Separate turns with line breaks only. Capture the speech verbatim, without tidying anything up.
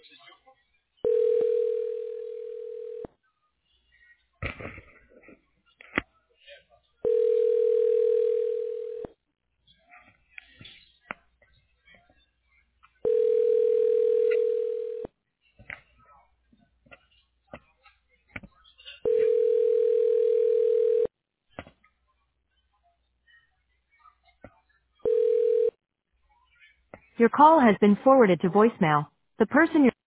Your call has been forwarded to voicemail. The person you're